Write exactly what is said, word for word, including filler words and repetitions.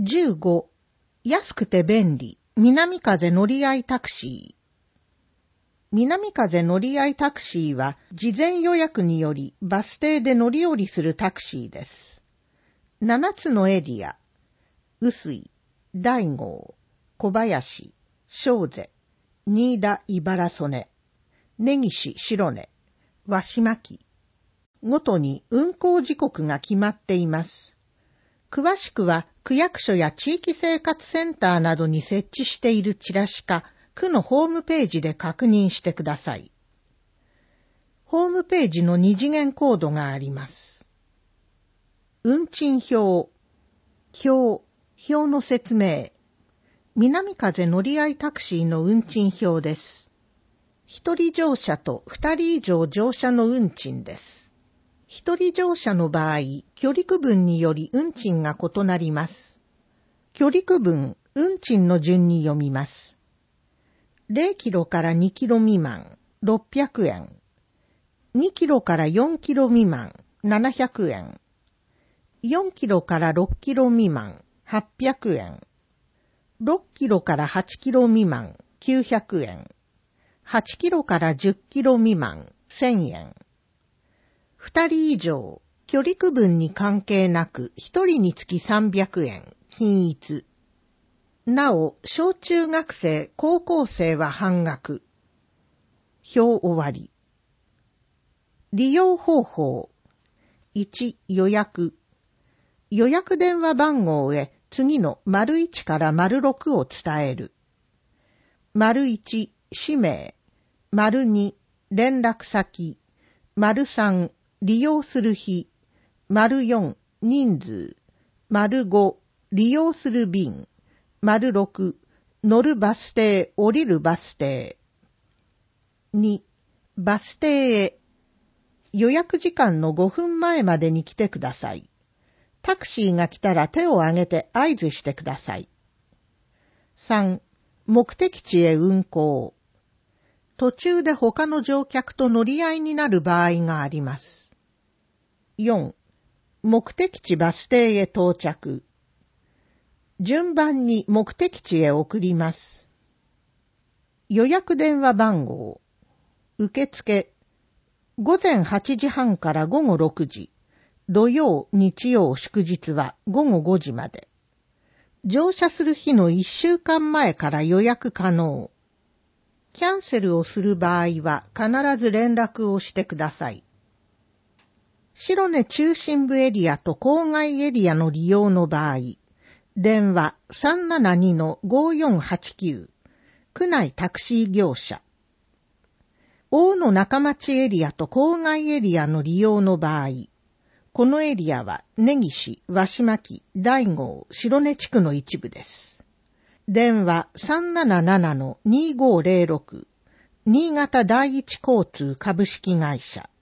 じゅうご、安くて便利、南風乗り合いタクシー。南風乗り合いタクシーは、事前予約によりバス停で乗り降りするタクシーです。ななつのエリア、臼井、大郷、小林、正瀬、新田茨曽根、根岸白根、和島木ごとに運行時刻が決まっています。詳しくは区役所や地域生活センターなどに設置しているチラシか区のホームページで確認してください。ホームページの二次元コードがあります。運賃表、表、表の説明。南風乗り合いタクシーの運賃表です。一人乗車と二人以上乗車の運賃です。一人乗車の場合、距離区分により運賃が異なります。距離区分、運賃の順に読みます。ゼロキロからにキロ未満、ろっぴゃくえん。にキロからよんキロ未満、ななひゃくえん。よんキロからろっキロ未満、はっぴゃくえん。ろっキロからはちキロ未満、きゅうひゃくえん。はちキロからじゅっキロ未満、せんえん。二人以上、距離区分に関係なく一人につきさんびゃくえん、均一。なお、小中学生、高校生は半額。表終わり。利用方法。いち、予約。予約電話番号へ次の丸いちから丸ろくを伝える。丸いち、氏名。丸に、連絡先。丸さん、利用する日。丸よん、人数。丸ご、利用する便。丸ろく、乗るバス停、降りるバス停。に、バス停へ。予約時間のごふんまえまでに来てください。タクシーが来たら手を挙げて合図してください。さん、目的地へ運行。途中で他の乗客と乗り合いになる場合があります。よん、目的地バス停へ到着。順番に目的地へ送ります。予約電話番号。受付。ごぜんはちじはんからごごろくじ。土曜、日曜、祝日はごごごじまで。乗車する日のいっしゅうかんまえから予約可能。キャンセルをする場合は必ず連絡をしてください。白根中心部エリアと郊外エリアの利用の場合、電話 さんななにのごよんはちきゅう、区内タクシー業者。大野中町エリアと郊外エリアの利用の場合、このエリアは根岸、和島木、大郷、白根地区の一部です。電話 さんなななのにごぜろろく、新潟第一交通株式会社。